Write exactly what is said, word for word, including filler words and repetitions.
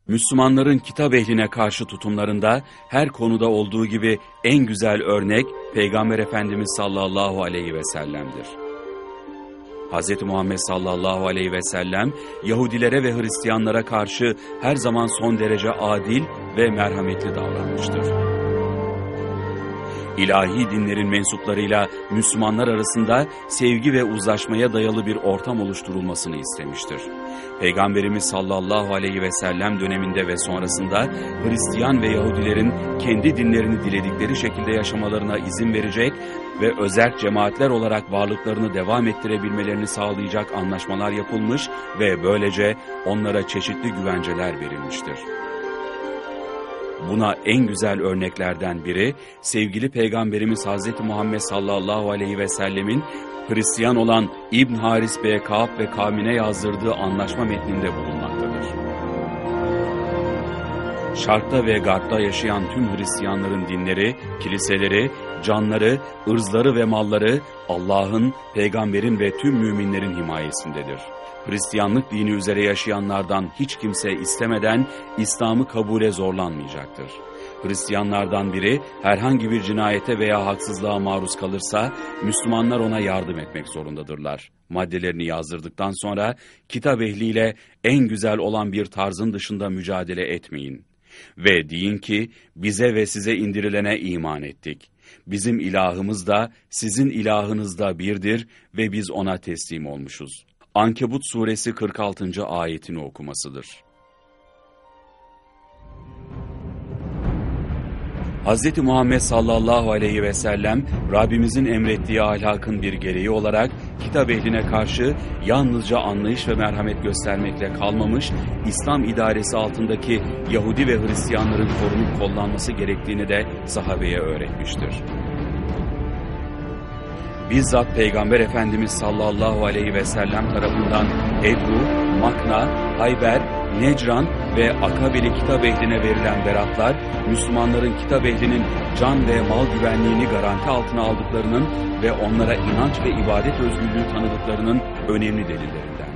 Müslümanların kitap ehline karşı tutumlarında her konuda olduğu gibi en güzel örnek Peygamber Efendimiz sallallahu aleyhi ve sellem'dir. Hz. Muhammed sallallahu aleyhi ve sellem Yahudilere ve Hristiyanlara karşı her zaman son derece adil ve merhametli davranmıştır. İlahi dinlerin mensuplarıyla Müslümanlar arasında sevgi ve uzlaşmaya dayalı bir ortam oluşturulmasını istemiştir. Peygamberimiz sallallahu aleyhi ve sellem döneminde ve sonrasında Hristiyan ve Yahudilerin kendi dinlerini diledikleri şekilde yaşamalarına izin verecek ve özerk cemaatler olarak varlıklarını devam ettirebilmelerini sağlayacak anlaşmalar yapılmış ve böylece onlara çeşitli güvenceler verilmiştir. Buna en güzel örneklerden biri, sevgili Peygamberimiz Hz. Muhammed sallallahu aleyhi ve sellemin Hristiyan olan İbn Haris bin Kâb ve kavmine yazdırdığı anlaşma metninde bulunmaktadır. Şarkta ve Garp'ta yaşayan tüm Hristiyanların dinleri, kiliseleri, canları, ırzları ve malları Allah'ın, Peygamberin ve tüm müminlerin himayesindedir. Hristiyanlık dini üzere yaşayanlardan hiç kimse istemeden İslam'ı kabule zorlanmayacaktır. Hristiyanlardan biri herhangi bir cinayete veya haksızlığa maruz kalırsa Müslümanlar ona yardım etmek zorundadırlar. Maddelerini yazdırdıktan sonra kitap ehliyle en güzel olan bir tarzın dışında mücadele etmeyin. Ve deyin ki bize ve size indirilene iman ettik. Bizim ilahımız da sizin ilahınız da birdir ve biz ona teslim olmuşuz. Ankebut suresi kırk altıncı ayetini okumasıdır. Hz. Muhammed sallallahu aleyhi ve sellem, Rabbimizin emrettiği ahlakın bir gereği olarak kitap ehline karşı yalnızca anlayış ve merhamet göstermekle kalmamış, İslam idaresi altındaki Yahudi ve Hristiyanların korunup kollanması gerektiğini de sahabeye öğretmiştir. Bizzat Peygamber Efendimiz sallallahu aleyhi ve sellem tarafından Ebru, Makna, Hayber, Necran ve Akabeli kitap ehline verilen beratlar, Müslümanların kitap ehlinin can ve mal güvenliğini garanti altına aldıklarının ve onlara inanç ve ibadet özgürlüğü tanıdıklarının önemli delillerinden.